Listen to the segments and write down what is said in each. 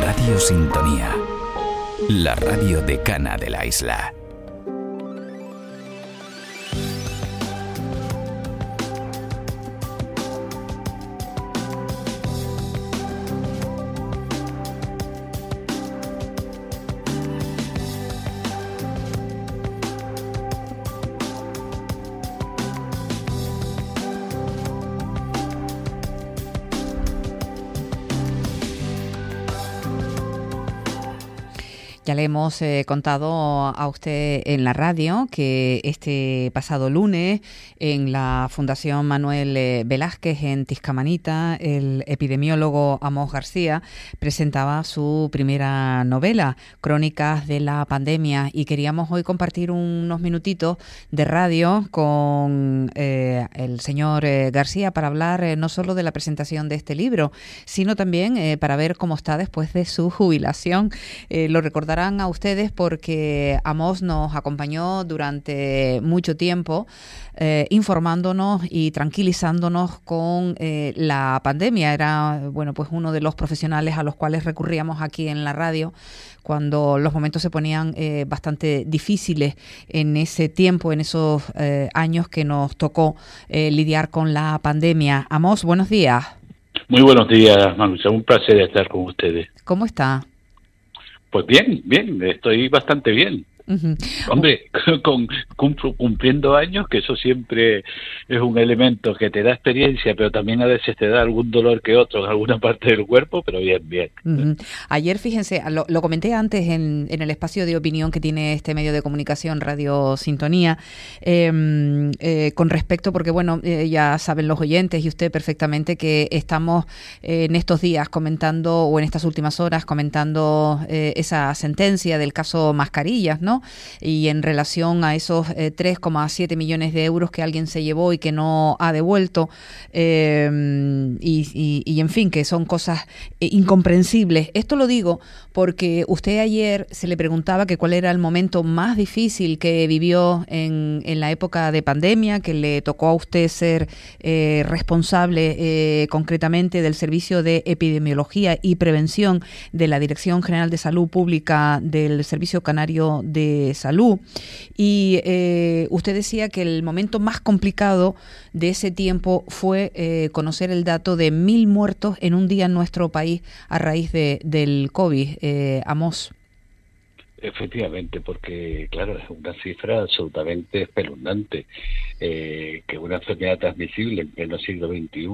Radio Sintonía, la radio decana de la isla. Ya le hemos contado a usted en la radio que este pasado lunes en la Fundación Manuel Velázquez en Tiscamanita, el epidemiólogo Amós García presentaba su primera novela, Crónicas de la Pandemia, y queríamos hoy compartir unos minutitos de radio con el señor García para hablar no solo de la presentación de este libro, sino también para ver cómo está después de su jubilación. Lo recordarán a ustedes porque Amós nos acompañó durante mucho tiempo informándonos y tranquilizándonos con la pandemia. Era, bueno, pues uno de los profesionales a los cuales recurríamos aquí en la radio cuando los momentos se ponían bastante difíciles en ese tiempo, en esos años que nos tocó lidiar con la pandemia. Amós, buenos días. Muy buenos días, Manucha. Un placer estar con ustedes. ¿Cómo está? Pues bien, estoy bastante bien. Uh-huh. Hombre, cumpliendo años, que eso siempre es un elemento que te da experiencia, pero también a veces te da algún dolor que otro en alguna parte del cuerpo, pero bien. Uh-huh. Ayer, fíjense, lo comenté antes en el espacio de opinión que tiene este medio de comunicación, Radio Sintonía, con respecto, porque bueno, ya saben los oyentes y usted perfectamente que estamos en estos días comentando, o en estas últimas horas comentando esa sentencia del caso Mascarillas, ¿no? Y en relación a esos 3,7 millones de euros que alguien se llevó y que no ha devuelto, y en fin, que son cosas incomprensibles. Esto lo digo porque usted ayer se le preguntaba que cuál era el momento más difícil que vivió en la época de pandemia, que le tocó a usted ser responsable concretamente del Servicio de Epidemiología y Prevención de la Dirección General de Salud Pública del Servicio Canario de Salud, y usted decía que el momento más complicado de ese tiempo fue conocer el dato de 1.000 muertos en un día en nuestro país a raíz del COVID. Amós. Efectivamente, porque claro, es una cifra absolutamente espeluznante, que una enfermedad transmisible en pleno siglo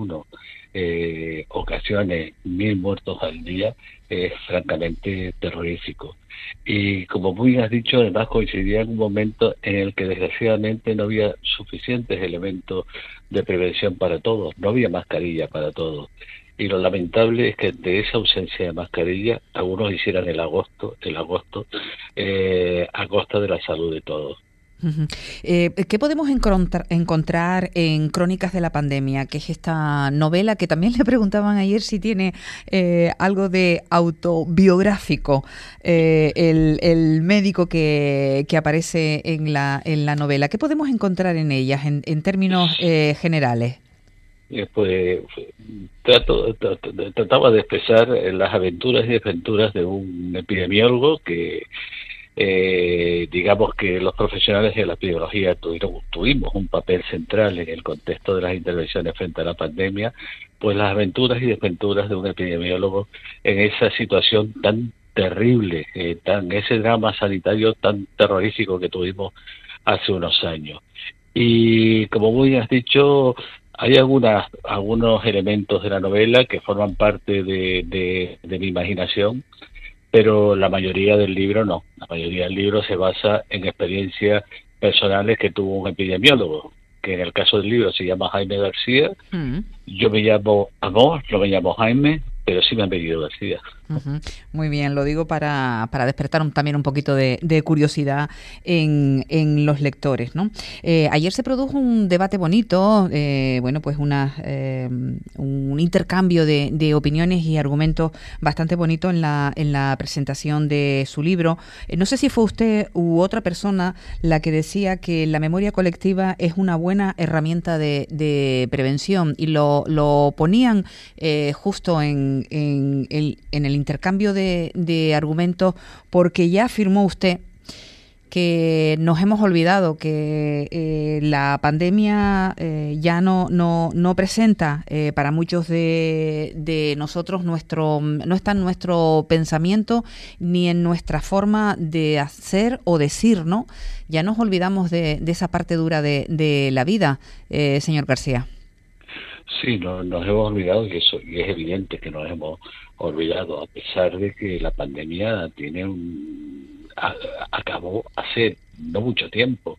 XXI ocasione 1.000 muertos al día es francamente terrorífico. Y como muy has dicho, además coincidía en un momento en el que desgraciadamente no había suficientes elementos de prevención para todos, no había mascarilla para todos. Y lo lamentable es que de esa ausencia de mascarilla algunos hicieran el agosto a costa de la salud de todos. Uh-huh. ¿Qué podemos encontrar en Crónicas de la Pandemia, que es esta novela que también le preguntaban ayer si tiene algo de autobiográfico, el médico que aparece en la novela? ¿Qué podemos encontrar en ellas en términos generales? Pues trataba de expresar las aventuras y desventuras de un epidemiólogo que digamos que los profesionales de la epidemiología tuvimos un papel central en el contexto de las intervenciones frente a la pandemia, pues las aventuras y desventuras de un epidemiólogo en esa situación tan terrible, ese drama sanitario tan terrorífico que tuvimos hace unos años. Y como muy has dicho, hay algunos elementos de la novela que forman parte de mi imaginación, pero la mayoría del libro no. La mayoría del libro se basa en experiencias personales que tuvo un epidemiólogo, que en el caso del libro se llama Jaime García. Yo me llamo Amós, no me llamo Jaime, pero sí me han pedido García. Uh-huh. Muy bien, lo digo para despertar también un poquito de curiosidad en los lectores, ¿no? Ayer se produjo un debate bonito, bueno, pues un intercambio de opiniones y argumentos bastante bonito en la presentación de su libro. No sé si fue usted u otra persona la que decía que la memoria colectiva es una buena herramienta de prevención, y lo ponían justo en en el intercambio de argumentos, porque ya afirmó usted que nos hemos olvidado que la pandemia ya no presenta para muchos de nosotros no está en nuestro pensamiento ni en nuestra forma de hacer o decir, ¿no? Ya nos olvidamos de esa parte dura de la vida, señor García. Sí, nos hemos olvidado y es evidente que nos hemos olvidado, a pesar de que la pandemia acabó hace no mucho tiempo.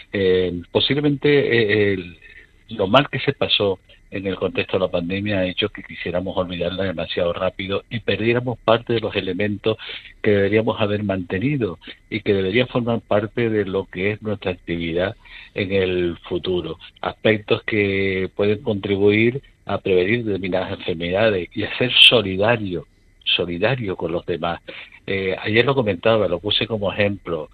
Posiblemente lo mal que se pasó en el contexto de la pandemia ha hecho que quisiéramos olvidarla demasiado rápido y perdiéramos parte de los elementos que deberíamos haber mantenido y que deberían formar parte de lo que es nuestra actividad en el futuro. Aspectos que pueden contribuir a prevenir determinadas enfermedades y a ser solidario con los demás. Ayer lo comentaba, lo puse como ejemplo,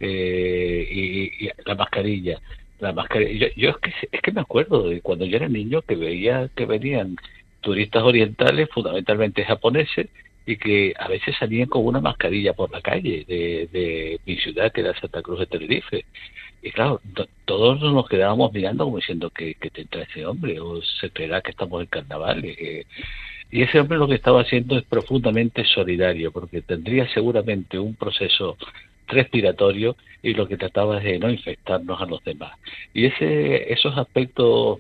y la mascarilla. Yo es que me acuerdo de cuando yo era niño que veía que venían turistas orientales, fundamentalmente japoneses, y que a veces salían con una mascarilla por la calle de mi ciudad, que era Santa Cruz de Tenerife. Y claro, todos nos quedábamos mirando como diciendo que tendrá ese hombre, o se creerá que estamos en carnaval. Y ese hombre lo que estaba haciendo es profundamente solidario, porque tendría seguramente un proceso respiratorio y lo que trataba es de no infectarnos a los demás. Y esos aspectos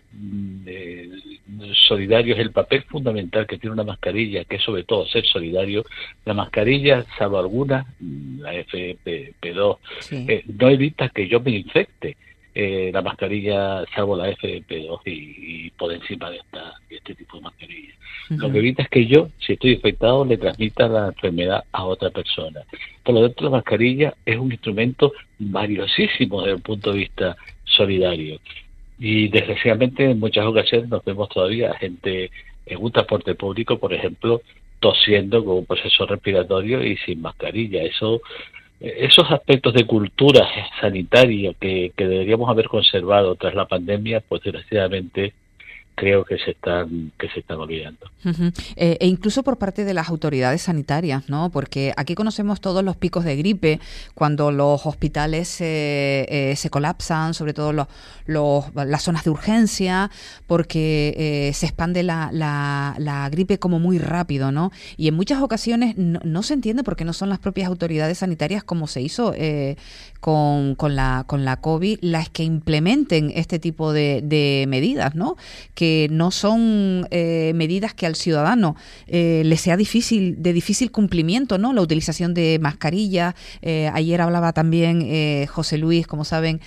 solidarios, el papel fundamental que tiene una mascarilla, que es sobre todo ser solidario. La mascarilla, salvo algunas, la FFP2, Sí. no evita que yo me infecte. La mascarilla, salvo la FFP2 y por encima de este tipo de mascarilla. Uh-huh. Lo que evita es que yo, si estoy infectado, le transmita la enfermedad a otra persona. Por lo tanto, la mascarilla es un instrumento valiosísimo desde el punto de vista solidario. Y desgraciadamente en muchas ocasiones nos vemos todavía gente en un transporte público, por ejemplo, tosiendo con un proceso respiratorio y sin mascarilla. Esos aspectos de cultura sanitaria que deberíamos haber conservado tras la pandemia, pues desgraciadamente creo que se están olvidando. Uh-huh. E incluso por parte de las autoridades sanitarias, ¿no? Porque aquí conocemos todos los picos de gripe, cuando los hospitales se colapsan, sobre todo las zonas de urgencia, porque se expande la gripe como muy rápido, ¿no? Y en muchas ocasiones no se entiende por qué no son las propias autoridades sanitarias, como se hizo con la COVID, las que implementen este tipo de medidas, ¿no? Que no son medidas que al ciudadano le sea de difícil cumplimiento, ¿no? La utilización de mascarillas. Ayer hablaba también José Luis, como saben,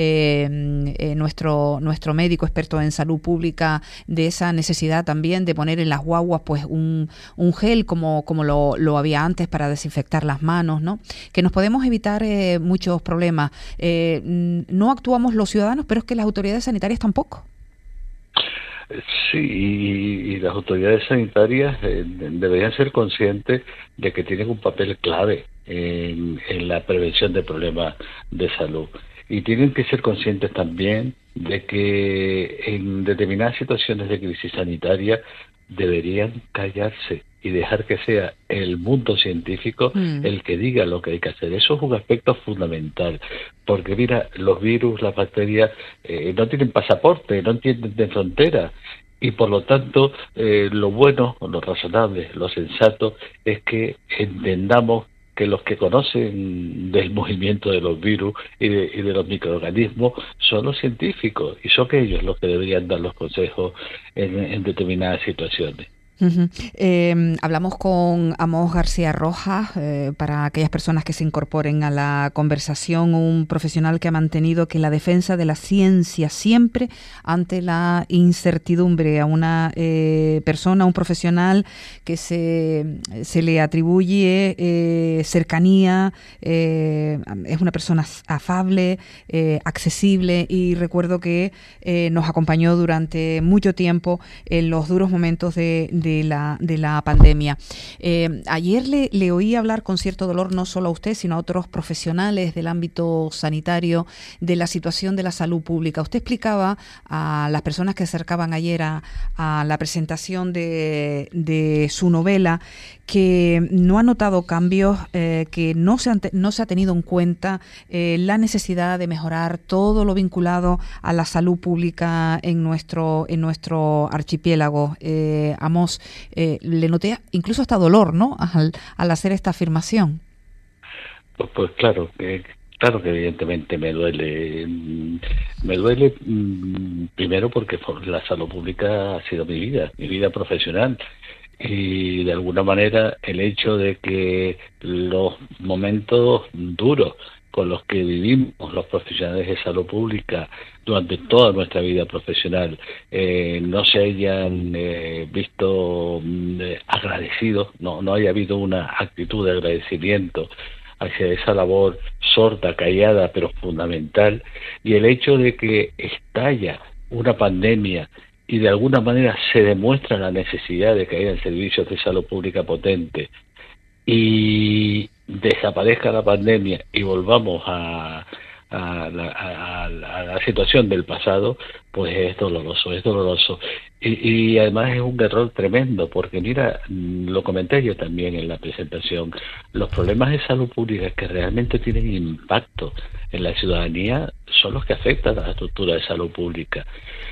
nuestro médico experto en salud pública, de esa necesidad también de poner en las guaguas pues un gel como lo había antes para desinfectar las manos, ¿no? Que nos podemos evitar muchos problemas. No actuamos los ciudadanos, pero es que las autoridades sanitarias tampoco. Sí, y las autoridades sanitarias deberían ser conscientes de que tienen un papel clave en la prevención de problemas de salud. Y tienen que ser conscientes también de que en determinadas situaciones de crisis sanitaria deberían callarse y dejar que sea el mundo científico el que diga lo que hay que hacer. Eso es un aspecto fundamental, porque mira, los virus, las bacterias no tienen pasaporte, no entienden de frontera, y por lo tanto lo bueno, lo razonable, lo sensato es que entendamos que los que conocen del movimiento de los virus y de los microorganismos son los científicos, y son ellos los que deberían dar los consejos en determinadas situaciones. Uh-huh. Hablamos con Amós García Rojas, para aquellas personas que se incorporen a la conversación, un profesional que ha mantenido que la defensa de la ciencia siempre ante la incertidumbre, a una persona, un profesional que se le atribuye cercanía, es una persona afable, accesible, y recuerdo que nos acompañó durante mucho tiempo en los duros momentos de de la pandemia. Ayer le oí hablar con cierto dolor, no solo a usted, sino a otros profesionales del ámbito sanitario, de la situación de la salud pública. Usted explicaba a las personas que se acercaban ayer a la presentación de su novela que no ha notado cambios, que no se ha tenido en cuenta la necesidad de mejorar todo lo vinculado a la salud pública en nuestro archipiélago. Amos, le noté incluso hasta dolor, ¿no?, al hacer esta afirmación. Pues claro que evidentemente me duele. Primero porque la salud pública ha sido mi vida profesional. Y de alguna manera el hecho de que los momentos duros con los que vivimos los profesionales de salud pública durante toda nuestra vida profesional no se hayan visto agradecidos, no haya habido una actitud de agradecimiento hacia esa labor sorda, callada, pero fundamental, y el hecho de que estalla una pandemia y de alguna manera se demuestra la necesidad de que haya servicios de salud pública potentes y desaparezca la pandemia y volvamos a la situación del pasado, pues es doloroso. Y además es un error tremendo, porque mira, lo comenté yo también en la presentación, los problemas de salud pública que realmente tienen impacto en la ciudadanía son los que afectan a la estructura de salud pública.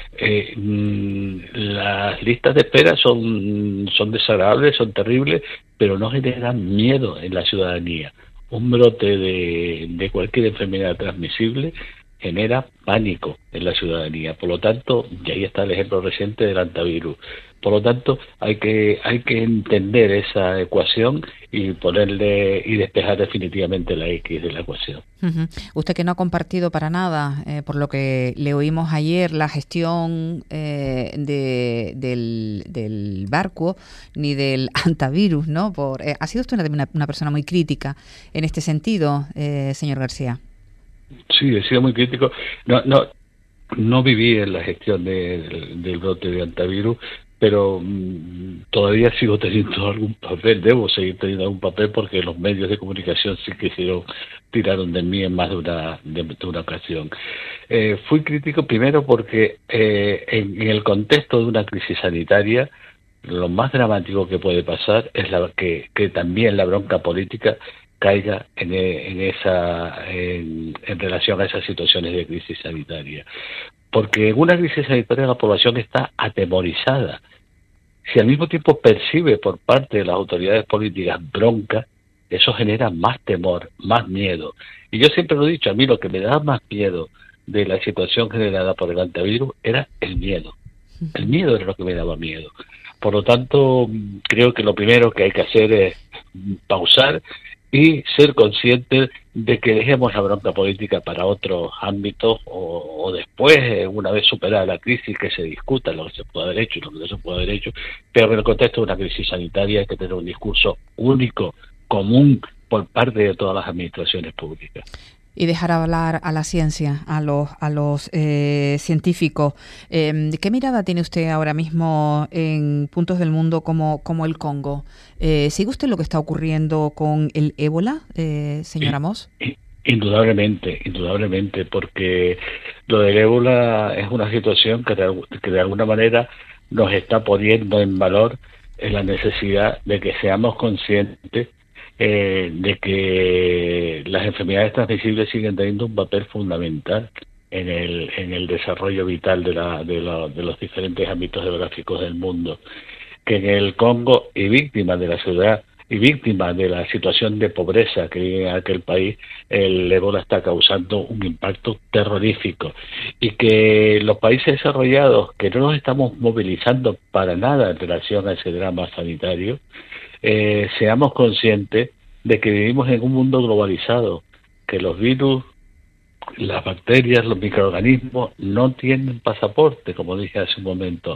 Las listas de espera son desagradables, son terribles, pero no generan miedo en la ciudadanía. Un brote de cualquier enfermedad transmisible genera pánico en la ciudadanía. Por lo tanto, y ahí está el ejemplo reciente del antivirus. Por lo tanto, hay que entender esa ecuación y despejar definitivamente la X de la ecuación. Uh-huh. Usted, que no ha compartido para nada, por lo que le oímos ayer, la gestión del barco ni del antivirus, ¿no? Ha sido usted una persona muy crítica en este sentido, señor García. Sí, he sido muy crítico. No viví en la gestión del brote de antivirus, pero todavía sigo teniendo algún papel, debo seguir teniendo algún papel, porque los medios de comunicación sí que tiraron de mí en más de una ocasión. Fui crítico primero porque en el contexto de una crisis sanitaria, lo más dramático que puede pasar es que también la bronca política caiga en relación a esas situaciones de crisis sanitaria. Porque en una crisis sanitaria la población está atemorizada. Si al mismo tiempo percibe por parte de las autoridades políticas bronca, eso genera más temor, más miedo. Y yo siempre lo he dicho, a mí lo que me da más miedo de la situación generada por el antivirus era el miedo. El miedo era lo que me daba miedo. Por lo tanto, creo que lo primero que hay que hacer es pausar y ser conscientes de que dejemos la bronca política para otros ámbitos o después, una vez superada la crisis, que se discuta lo que se puede haber hecho y lo que no se puede haber hecho, pero en el contexto de una crisis sanitaria hay que tener un discurso único, común, por parte de todas las administraciones públicas. Y dejar hablar a la ciencia, a los científicos. ¿Qué mirada tiene usted ahora mismo en puntos del mundo como el Congo? ¿Sigue usted lo que está ocurriendo con el ébola, señor Amos? Indudablemente, porque lo del ébola es una situación que de alguna manera nos está poniendo en valor en la necesidad de que seamos conscientes de que las enfermedades transmisibles siguen teniendo un papel fundamental en el desarrollo vital de los diferentes ámbitos geográficos del mundo, que en el Congo, y víctima de la ciudad y víctima de la situación de pobreza que vive en aquel país, el ébola está causando un impacto terrorífico, y que los países desarrollados, que no nos estamos movilizando para nada en relación a ese drama sanitario, seamos conscientes de que vivimos en un mundo globalizado, que los virus, las bacterias, los microorganismos no tienen pasaporte, como dije hace un momento,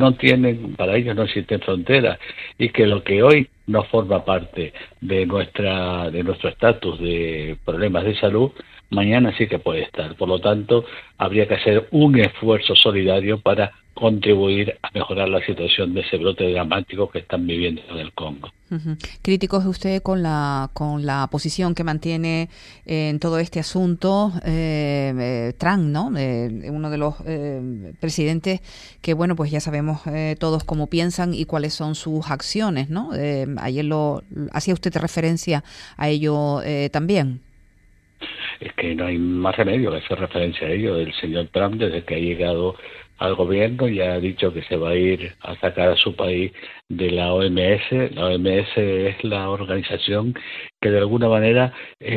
para ellos no existen fronteras, y que lo que hoy no forma parte de nuestro estatus de problemas de salud, mañana sí que puede estar. Por lo tanto, habría que hacer un esfuerzo solidario para contribuir a mejorar la situación de ese brote dramático que están viviendo en el Congo. Crítico es usted con la posición que mantiene en todo este asunto Trump, ¿no? Uno de los presidentes que, bueno, pues ya sabemos todos cómo piensan y cuáles son sus acciones, ¿no? Ayer hacía usted referencia a ello también. Es que no hay más remedio que hacer referencia a ello. El señor Trump, desde que ha llegado al gobierno, ya ha dicho que se va a ir a sacar a su país de la OMS. La OMS es la organización que de alguna manera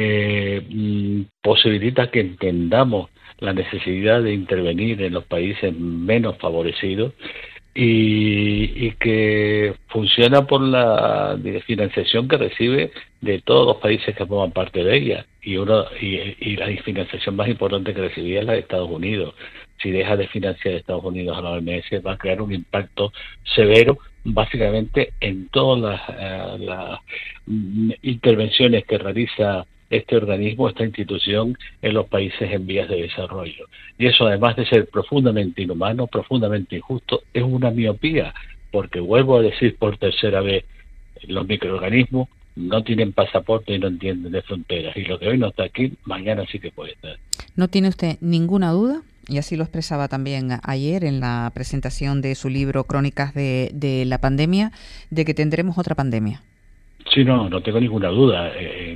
posibilita que entendamos la necesidad de intervenir en los países menos favorecidos y que funciona por la financiación que recibe de todos los países que forman parte de ella, y la financiación más importante que recibía es la de Estados Unidos. Si deja de financiar a Estados Unidos a la OMS, va a crear un impacto severo básicamente en todas las intervenciones que realiza este organismo, esta institución, en los países en vías de desarrollo. Y eso, además de ser profundamente inhumano, profundamente injusto, es una miopía, porque vuelvo a decir por tercera vez, los microorganismos no tienen pasaporte y no entienden de fronteras, y lo que hoy no está aquí, mañana sí que puede estar. ¿No tiene usted ninguna duda? Y así lo expresaba también ayer en la presentación de su libro Crónicas de la pandemia, de que tendremos otra pandemia. Sí, no tengo ninguna duda.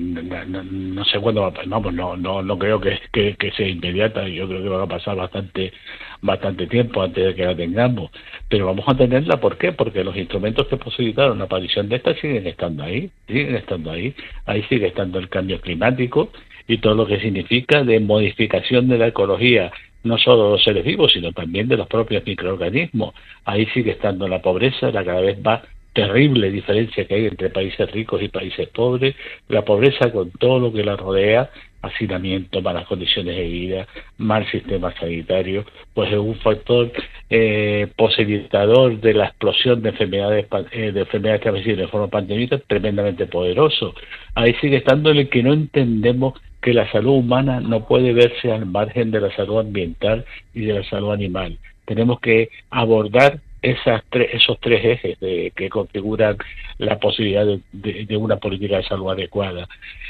No sé cuándo va a pasar. Vamos, no creo que sea inmediata. Yo creo que va a pasar bastante tiempo antes de que la tengamos. Pero vamos a tenerla, ¿por qué? Porque los instrumentos que posibilitaron la aparición de esta siguen estando ahí. Ahí sigue estando el cambio climático y todo lo que significa de modificación de la ecología, no solo de los seres vivos, sino también de los propios microorganismos. Ahí sigue estando la pobreza, la cada vez más terrible diferencia que hay entre países ricos y países pobres, la pobreza con todo lo que la rodea, hacinamiento, malas condiciones de vida, mal sistema sanitario, pues es un factor posibilitador de la explosión de enfermedades transmisibles de forma pandémica tremendamente poderoso. Ahí sigue estando el que no entendemos que la salud humana no puede verse al margen de la salud ambiental y de la salud animal. Tenemos que abordar esos tres ejes que configuran la posibilidad de una política de salud adecuada.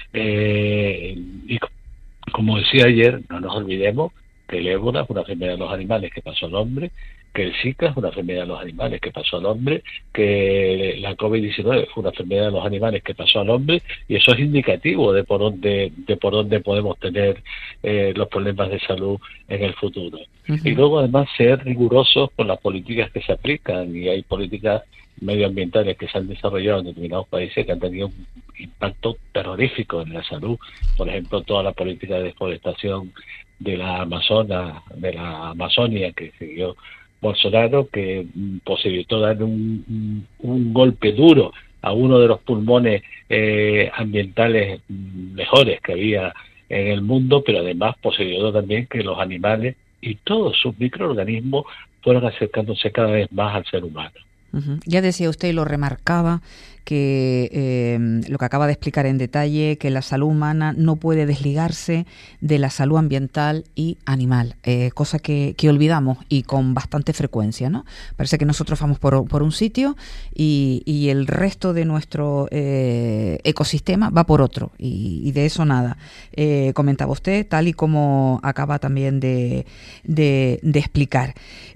Y como decía ayer, no nos olvidemos que el ébola es una enfermedad de los animales que pasó al hombre, que el Zika es una enfermedad de los animales que pasó al hombre, que la COVID-19 fue una enfermedad de los animales que pasó al hombre, y eso es indicativo de por dónde podemos tener los problemas de salud en el futuro. Uh-huh. Y luego, además, ser rigurosos con las políticas que se aplican, y hay políticas medioambientales que se han desarrollado en determinados países que han tenido un impacto terrorífico en la salud. Por ejemplo, toda la política de deforestación de la Amazonia que siguió Bolsonaro, que posibilitó dar un golpe duro a uno de los pulmones ambientales mejores que había en el mundo, pero además posibilitó también que los animales y todos sus microorganismos fueran acercándose cada vez más al ser humano. Uh-huh. Ya decía usted y lo remarcaba, que lo que acaba de explicar en detalle, que la salud humana no puede desligarse de la salud ambiental y animal, cosa que olvidamos y con bastante frecuencia, ¿no? Parece que nosotros vamos por un sitio y el resto de nuestro ecosistema va por otro, y de eso nada. Comentaba usted, tal y como acaba también de explicar.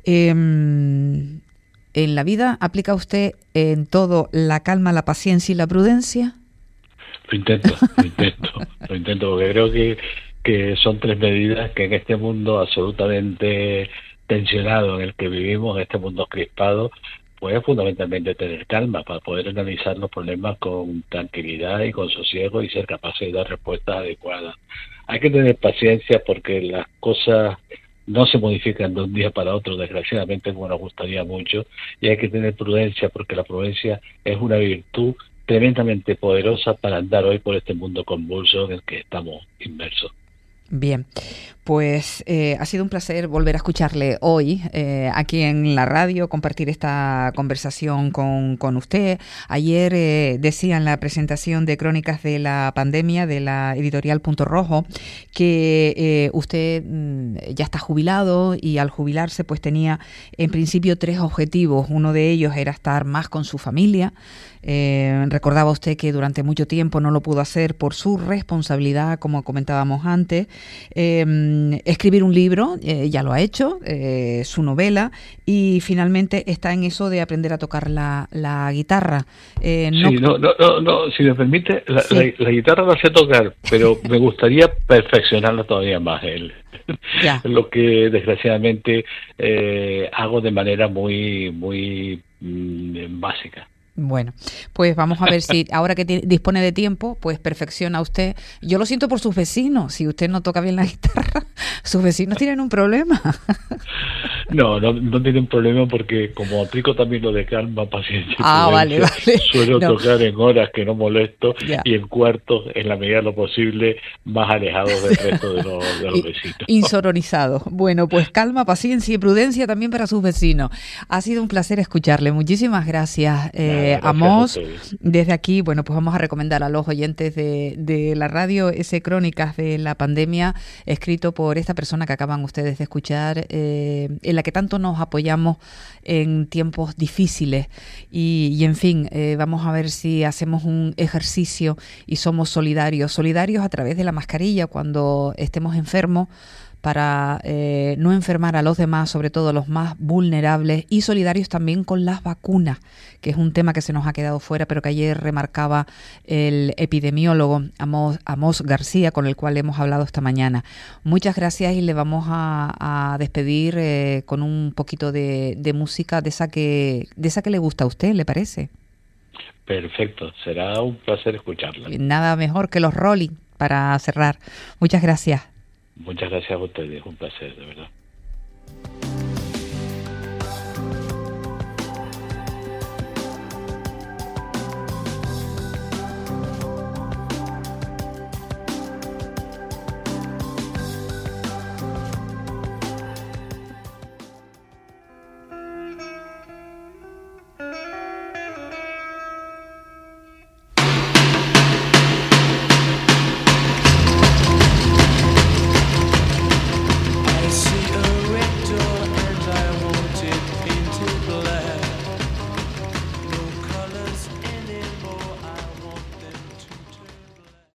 ¿En la vida aplica usted en todo la calma, la paciencia y la prudencia? Lo intento porque creo que son tres medidas que en este mundo absolutamente tensionado en el que vivimos, en este mundo crispado, pues fundamentalmente tener calma para poder analizar los problemas con tranquilidad y con sosiego y ser capaces de dar respuestas adecuadas. Hay que tener paciencia porque las cosas no se modifican de un día para otro, desgraciadamente, como nos gustaría mucho, y hay que tener prudencia porque la prudencia es una virtud tremendamente poderosa para andar hoy por este mundo convulso en el que estamos inmersos. Bien, pues ha sido un placer volver a escucharle hoy aquí en la radio, compartir esta conversación con usted. Ayer decía en la presentación de Crónicas de la Pandemia de la editorial Punto Rojo que usted ya está jubilado y al jubilarse pues tenía en principio 3 objetivos. Uno de ellos era estar más con su familia. Recordaba usted que durante mucho tiempo no lo pudo hacer por su responsabilidad, como comentábamos antes. Escribir un libro, ya lo ha hecho, su novela, y finalmente está en eso de aprender a tocar la guitarra. No, si me permite, la guitarra la sé tocar, pero me gustaría perfeccionarla todavía más. Lo que desgraciadamente hago de manera muy básica. Bueno, pues vamos a ver si ahora que dispone de tiempo, pues perfecciona usted. Yo lo siento por sus vecinos. Si usted no toca bien la guitarra, sus vecinos tienen un problema. No tienen problema porque como aplico también lo de calma, paciencia y vale. suelo tocar en horas que no molesto y en cuartos, en la medida de lo posible, más alejados del resto de los vecinos. Insonorizados. Bueno, pues calma, paciencia y prudencia también para sus vecinos. Ha sido un placer escucharle. Muchísimas gracias. Amos, desde aquí, bueno, pues vamos a recomendar a los oyentes de la radio ese Crónicas de la Pandemia, escrito por esta persona que acaban ustedes de escuchar, en la que tanto nos apoyamos en tiempos difíciles y en fin, vamos a ver si hacemos un ejercicio y somos solidarios a través de la mascarilla cuando estemos enfermos, para no enfermar a los demás, sobre todo a los más vulnerables, y solidarios también con las vacunas, que es un tema que se nos ha quedado fuera, pero que ayer remarcaba el epidemiólogo Amos García, con el cual hemos hablado esta mañana. Muchas gracias y le vamos a despedir con un poquito de música de esa que le gusta a usted, ¿le parece? Perfecto, será un placer escucharla. Nada mejor que los Rolling para cerrar. Muchas gracias. Muchas gracias a ustedes, un placer, de verdad.